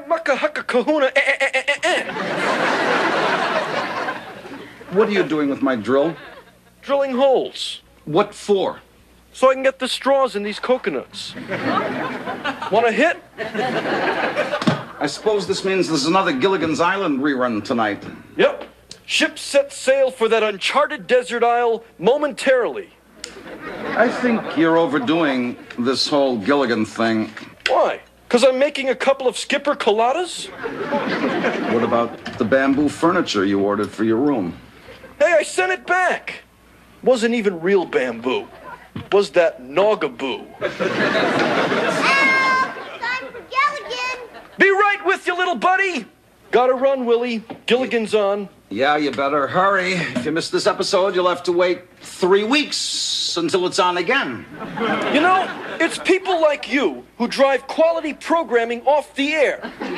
mucka hucka kahuna What are you doing with my drill? Drilling holes. What for? So I can get the straws in these coconuts. Want a hit? I suppose this means there's another Gilligan's Island rerun tonight. Yep. Ship set sail for that uncharted desert isle momentarily. I think you're overdoing this whole Gilligan thing. Why? Because I'm making a couple of Skipper coladas? What about the bamboo furniture you ordered for your room? Hey, I sent it back. Wasn't even real bamboo. Was that Naugaboo. Time for Gilligan. Be right with you, little buddy. Gotta run, Willie. Gilligan's on. Yeah, you better hurry. If you miss this episode, you'll have to wait 3 weeks until it's on again. You know, it's people like you who drive quality programming off the air.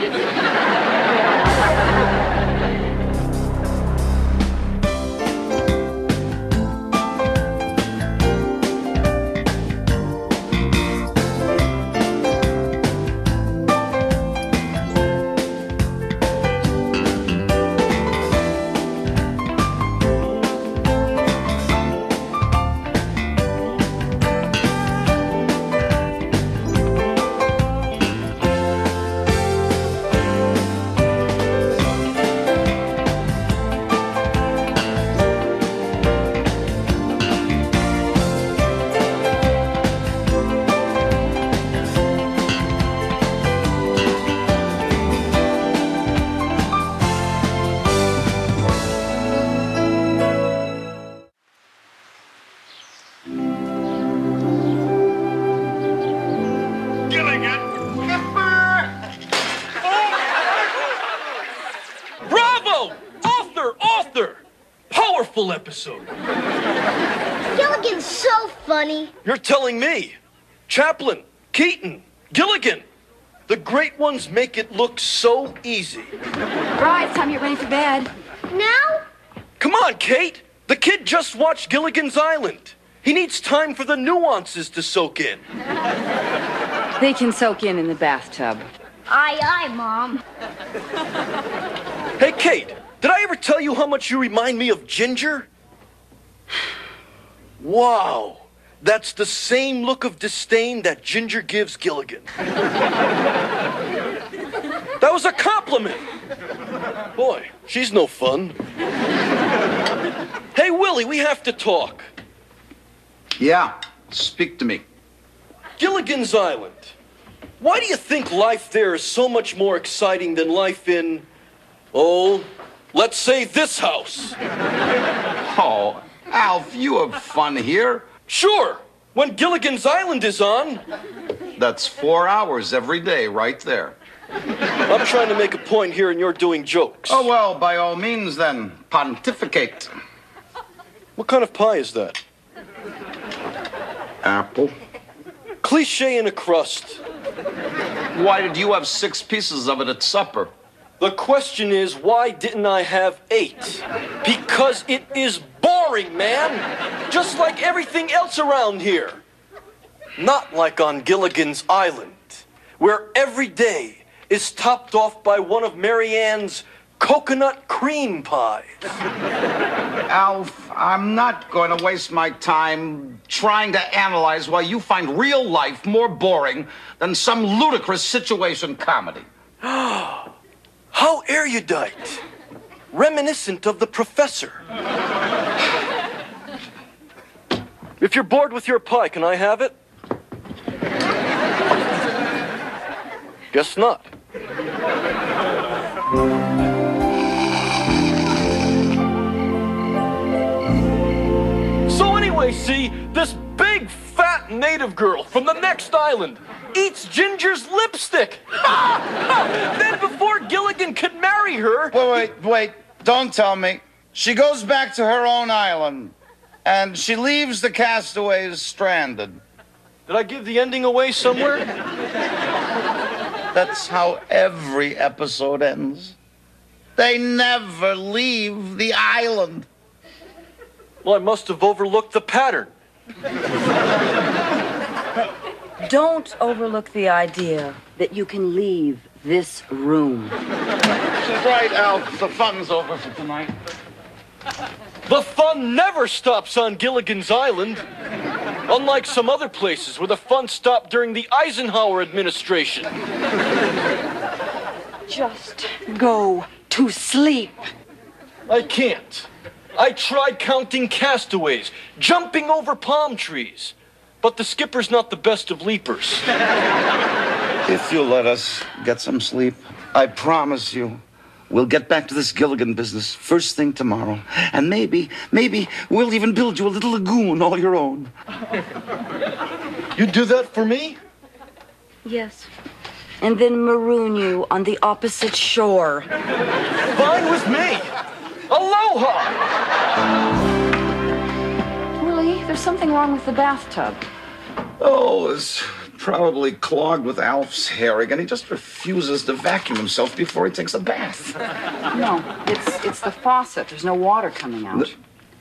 Episode. Gilligan's so funny. You're telling me. Chaplin, Keaton, Gilligan. The great ones make it look so easy. Right, it's time you get ready for bed. Now? Come on, Kate. The kid just watched Gilligan's Island. He needs time for the nuances to soak in. They can soak in the bathtub. Aye, Mom. Hey, Kate. Did I ever tell you how much you remind me of Ginger? Wow, that's the same look of disdain that Ginger gives Gilligan. That was a compliment. Boy, she's no fun. Hey, Willie, we have to talk. Yeah, speak to me. Gilligan's Island. Why do you think life there is so much more exciting than life in, let's say this house? Oh, Alf, you have fun here. Sure, when Gilligan's Island is on. That's 4 hours every day right there. I'm trying to make a point here and you're doing jokes. Oh, well, by all means then, pontificate. What kind of pie is that? Apple. Cliche in a crust. Why did you have 6 pieces of it at supper? The question is, why didn't I have 8? Because it is boring, man. Just like everything else around here. Not like on Gilligan's Island, where every day is topped off by one of Mary Ann's coconut cream pies. Alf, I'm not going to waste my time trying to analyze why you find real life more boring than some ludicrous situation comedy. How erudite. Reminiscent of the professor. If you're bored with your pie, can I have it? Guess not. So anyway, see, this big fat native girl from the next island eats Ginger's lipstick. Then before Gilligan could marry her... Wait. Don't tell me. She goes back to her own island, and she leaves the castaways stranded. Did I give the ending away somewhere? That's how every episode ends. They never leave the island. Well, I must have overlooked the pattern. Don't overlook the idea that you can leave this room. She's right, Alf. The fun's over for tonight. The fun never stops on Gilligan's Island. Unlike some other places where the fun stopped during the Eisenhower administration. Just go to sleep. I can't. I tried counting castaways, jumping over palm trees. But the skipper's not the best of leapers. If you'll let us get some sleep, I promise you, we'll get back to this Gilligan business first thing tomorrow. And maybe we'll even build you a little lagoon all your own. You do that for me? Yes. And then maroon you on the opposite shore. Fine with me. Aloha! Willie, there's something wrong with the bathtub. Oh, it's probably clogged with Alf's hair again. He just refuses to vacuum himself before he takes a bath. No, it's the faucet. There's no water coming out.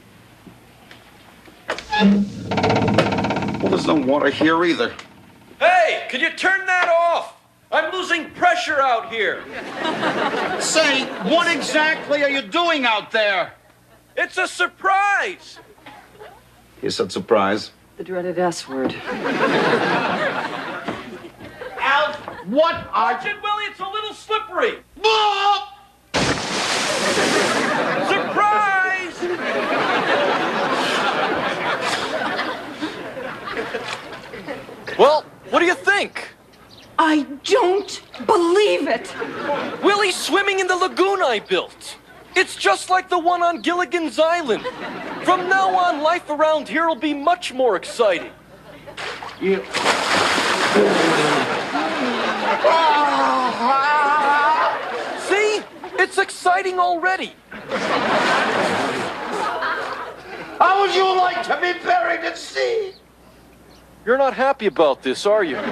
Well, there's no water here either. Hey, can you turn that off? I'm losing pressure out here. Say, what exactly are you doing out there? It's a surprise. You said surprise. The dreaded S word. Alf, what are Watch it, Willie, it's a little slippery. you... Surprise! Well, what do you think? I don't believe it. Willie's swimming in the lagoon I built. It's just like the one on Gilligan's Island. From now on, life around here will be much more exciting. You... See? It's exciting already. How would you like to be buried at sea? You're not happy about this, are you?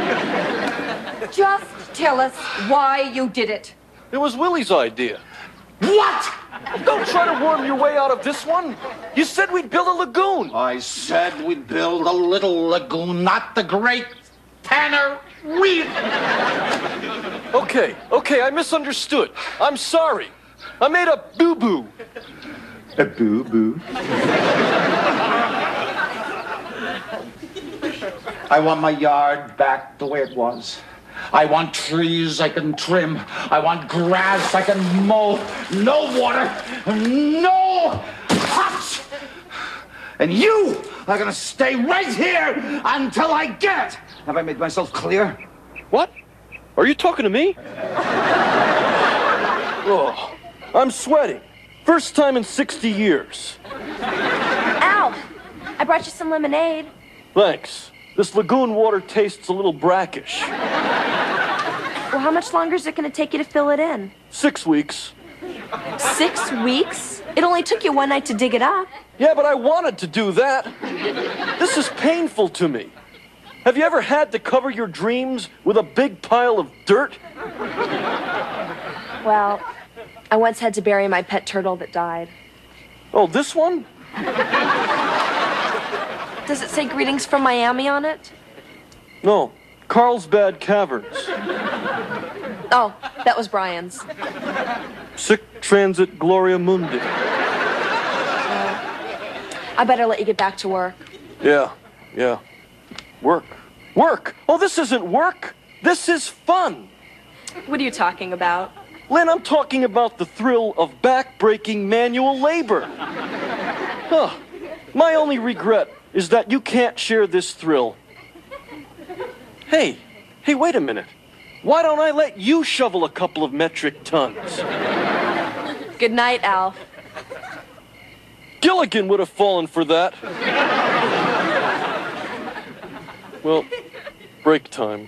Just tell us why you did it. It was Willie's idea. What? Don't try to worm your way out of this one. You said we'd build a lagoon. I said we'd build a little lagoon, not the great Tanner Reef. Okay, I misunderstood. I'm sorry. I made a boo-boo. A boo-boo? I want my yard back the way it was. I want trees I can trim. I want grass I can mow. No water, no huts. And you are gonna stay right here until I get it. Have I made myself clear? What? Are you talking to me? Oh, I'm sweating. First time in 60 years. Al, I brought you some lemonade. Thanks. This lagoon water tastes a little brackish. Well, how much longer is it going to take you to fill it in? 6 weeks. 6 weeks? It only took you one night to dig it up. Yeah, but I wanted to do that. This is painful to me. Have you ever had to cover your dreams with a big pile of dirt? Well, I once had to bury my pet turtle that died. Oh, this one? Does it say greetings from Miami on it? No, Carlsbad Caverns. Oh, that was Brian's. Sic transit Gloria Mundi. I better let you get back to work. Yeah. Work! Oh, this isn't work! This is fun! What are you talking about? Lynn, I'm talking about the thrill of back-breaking manual labor. Huh. My only regret is that you can't share this thrill. Hey, wait a minute. Why don't I let you shovel a couple of metric tons? Good night, Alf. Gilligan would have fallen for that. Well, break time.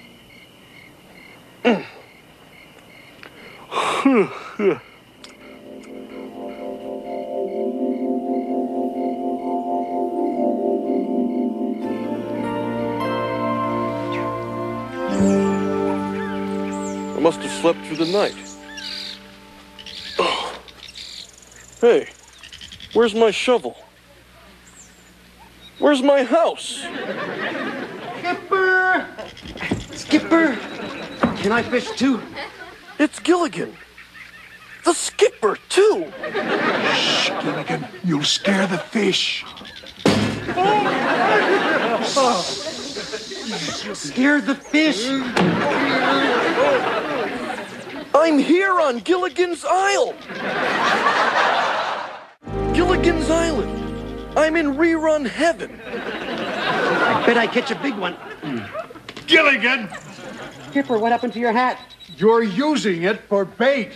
I must have slept through the night. Oh. Hey, where's my shovel? Where's my house? Skipper! Can I fish too? It's Gilligan. The skipper, too. Shh, Gilligan. You'll scare the fish. Scared the fish. I'm here on Gilligan's Isle. Gilligan's Island. I'm in rerun heaven. I bet I catch a big one. Gilligan! Skipper, what happened to your hat? You're using it for bait.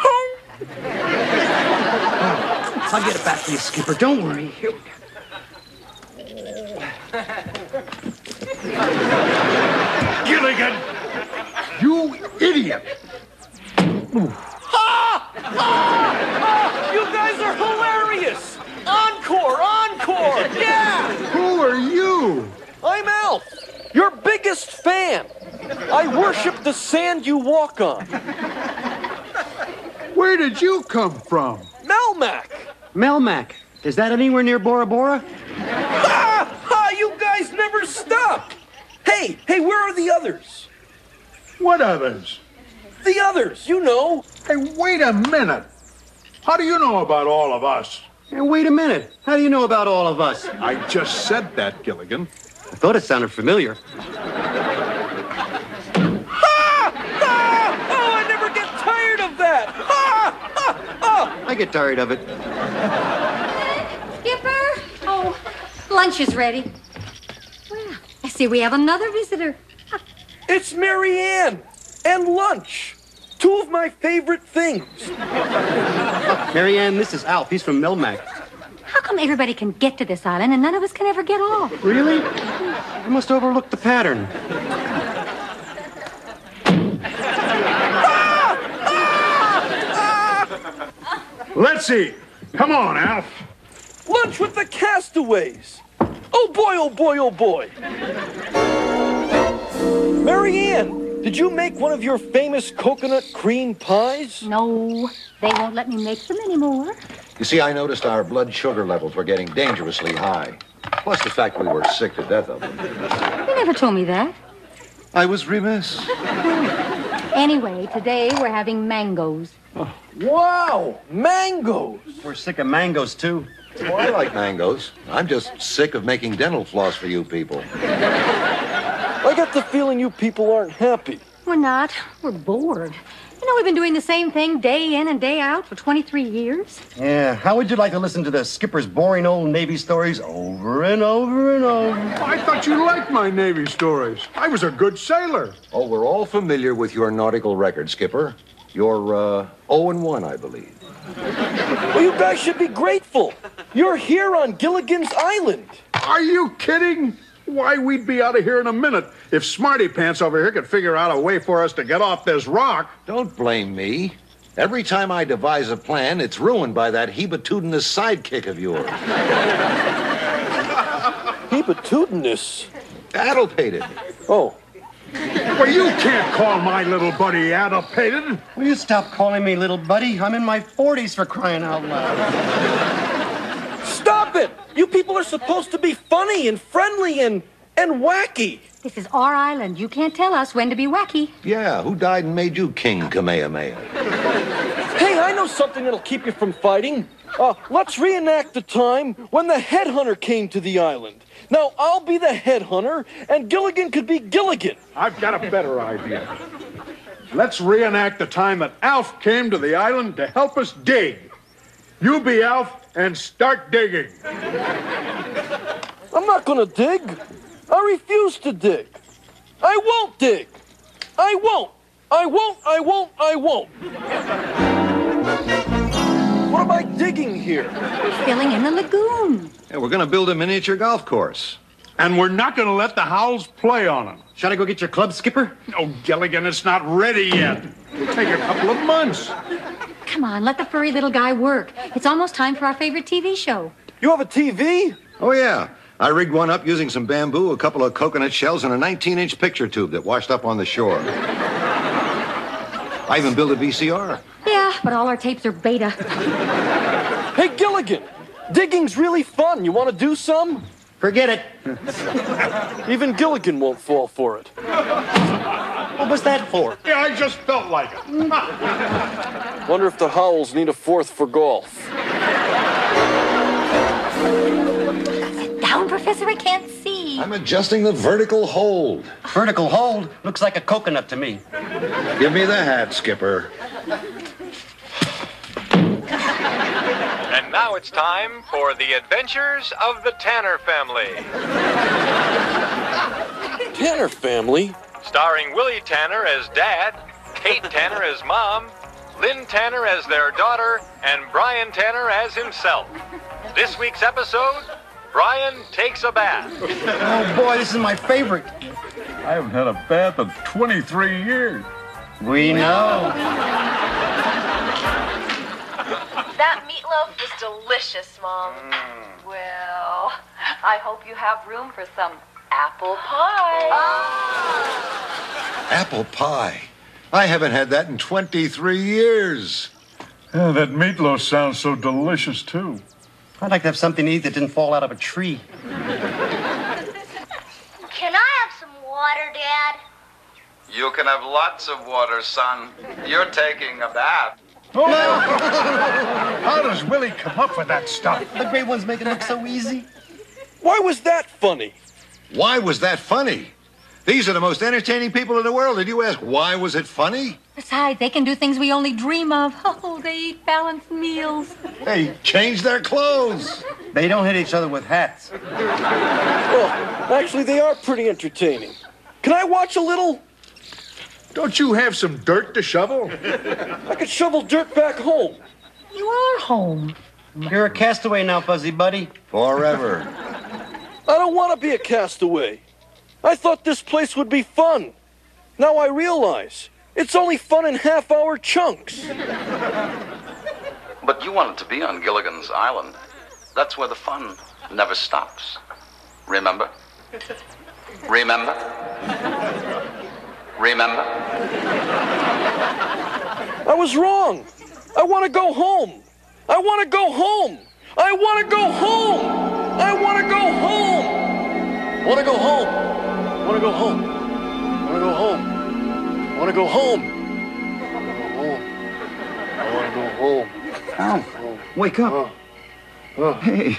I'll get it back to you, Skipper. Don't worry. Here we go. Gilligan! You idiot! You guys are hilarious! Encore! Encore! Yeah! Who are you? I'm Alf, your biggest fan. I worship the sand you walk on. Where did you come from? Melmac! Melmac. Is that anywhere near Bora Bora? You guys never stop! Hey, where are the others? What others? The others, you know. Hey, wait a minute. How do you know about all of us? Hey, wait a minute. How do you know about all of us? I just said that, Gilligan. I thought it sounded familiar. Oh, I never get tired of that! I get tired of it. Skipper? Oh, lunch is ready. Well, I see we have another visitor. It's Mary Ann and lunch. Two of my favorite things. Mary Ann, this is Alf. He's from Melmac. How come everybody can get to this island and none of us can ever get off? Really? I must overlook the pattern. Let's eat. Come on, Alf. Lunch with the castaways. Oh boy, oh boy, oh boy. Mary Ann, did you make one of your famous coconut cream pies? No, they won't let me make them anymore. You see, I noticed our blood sugar levels were getting dangerously high. Plus the fact we were sick to death of them. You never told me that. I was remiss. Anyway, today we're having mangoes. Wow, mangoes. We're sick of mangoes, too. Well, I like mangoes. I'm just sick of making dental floss for you people. I got the feeling you people aren't happy. We're not. We're bored. You know, we've been doing the same thing day in and day out for 23 years. Yeah, how would you like to listen to the skipper's boring old Navy stories over and over and over? I thought you liked my Navy stories. I was a good sailor. Oh, we're all familiar with your nautical record, Skipper. You're 0-1, I believe. Well, you guys should be grateful. You're here on Gilligan's Island. Are you kidding? Why, we'd be out of here in a minute if Smarty Pants over here could figure out a way for us to get off this rock. Don't blame me. Every time I devise a plan, it's ruined by that hebatutinous sidekick of yours. Hebatutinous? Addlepated. Oh. Well, you can't call my little buddy addlepated. Will you stop calling me little buddy? I'm in my 40s for crying out loud. Stop it! You people are supposed to be funny and friendly and wacky. This is our island. You can't tell us when to be wacky. Yeah, who died and made you King Kamehameha? Hey, I know something that'll keep you from fighting. Let's reenact the time when the headhunter came to the island. Now, I'll be the headhunter, and Gilligan could be Gilligan. I've got a better idea. Let's reenact the time that Alf came to the island to help us dig. You be Alf and start digging. I'm not gonna dig. I refuse to dig. I won't dig. I won't. I won't. I won't. I won't. What am I digging here? Filling in the lagoon. Yeah, we're going to build a miniature golf course. And we're not going to let the Howls play on them. Shall I go get your club, Skipper? Oh, Gilligan, it's not ready yet. It'll take a couple of months. Come on, let the furry little guy work. It's almost time for our favorite TV show. You have a TV? Oh, yeah. I rigged one up using some bamboo, a couple of coconut shells, and a 19-inch picture tube that washed up on the shore. I even built a VCR. Yeah, but all our tapes are beta. Hey, Gilligan, digging's really fun. You want to do some? Forget it. Even Gilligan won't fall for it. What was that for? Yeah, I just felt like it. Wonder if the Howells need a fourth for golf. Sit down, Professor. I can't see. I'm adjusting the vertical hold. Vertical hold looks like a coconut to me. Give me the hat, Skipper. And now it's time for the adventures of the Tanner family. Tanner family? Starring Willie Tanner as Dad, Kate Tanner as Mom, Lynn Tanner as their daughter, and Brian Tanner as himself. This week's episode, Brian Takes a Bath. Oh, boy, this is my favorite. I haven't had a bath in 23 years. We know. That meatloaf was delicious, Mom. Well, I hope you have room for some apple pie. Apple pie. I haven't had that in 23 years. Yeah, that meatloaf sounds so delicious, too. I'd like to have something to eat that didn't fall out of a tree. Can I have some water, Dad? You can have lots of water, son. You're taking a bath. Oh, how does Willie come up with that stuff? The great ones make it look so easy. Why was that funny? Why was that funny? These are the most entertaining people in the world, and you ask, why was it funny? Besides, they can do things we only dream of. Oh, they eat balanced meals. They changed their clothes. They don't hit each other with hats. Well, actually, they are pretty entertaining. Can I watch a little? Don't you have some dirt to shovel? I could shovel dirt back home. You are home. You're a castaway now, Fuzzy Buddy. Forever. I don't want to be a castaway. I thought this place would be fun. Now I realize it's only fun in half-hour chunks. But you wanted to be on Gilligan's Island. That's where the fun never stops. Remember? Remember? Remember? I was wrong. I want to go home. I want to go home. I want to go home. I want to go home. I want to go home. I want to go home. I want to go home. I want to go home. I want to go home. Al, wake up. Hey.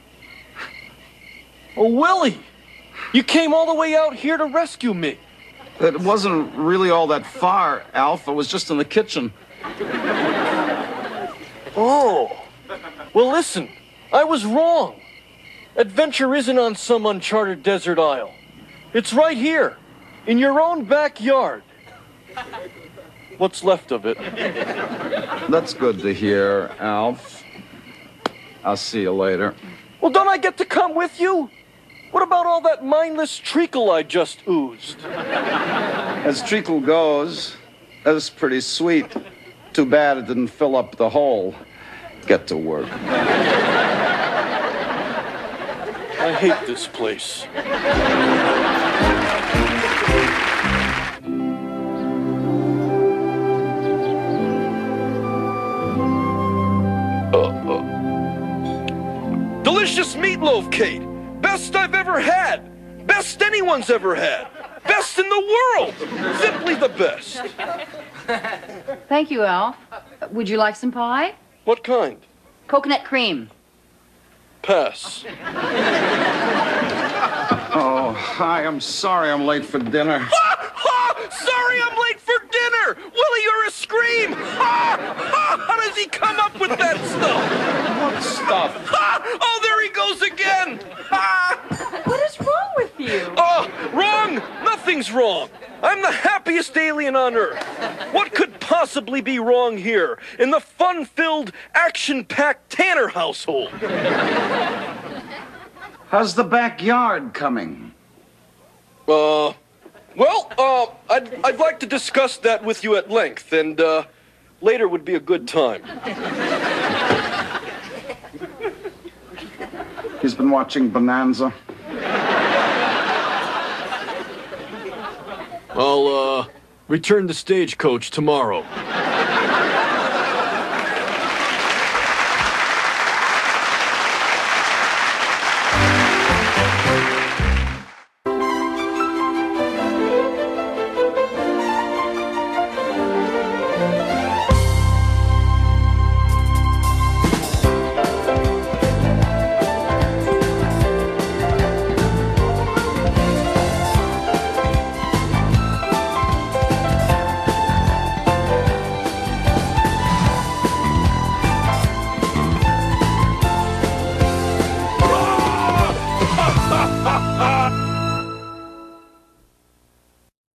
Oh, Willie! You came all the way out here to rescue me. It wasn't really all that far, Alf. I was just in the kitchen. Oh. Well, listen. I was wrong. Adventure isn't on some uncharted desert isle. It's right here, in your own backyard. What's left of it. That's good to hear, Alf. I'll see you later. Well, don't I get to come with you? What about all that mindless treacle I just oozed? As treacle goes, that's pretty sweet. Too bad it didn't fill up the hole. Get to work. I hate this place. Delicious meatloaf, Kate. Best I've ever had. Best anyone's ever had. Best in the world. Simply the best. Thank you, Al. Would you like some pie? What kind? Coconut cream. Pass. Oh, hi. I'm sorry I'm late for dinner. Sorry I'm late for dinner. Willie, you're a scream. How does he come up with that stuff? What stuff? Oh, there he goes again. What is wrong with you? Oh, wrong. Nothing's wrong. I'm the happiest alien on Earth. What could possibly be wrong here in the fun-filled, action-packed Tanner household? How's the backyard coming? I'd like to discuss that with you at length, and later would be a good time. He's been watching Bonanza. I'll return to Stagecoach tomorrow.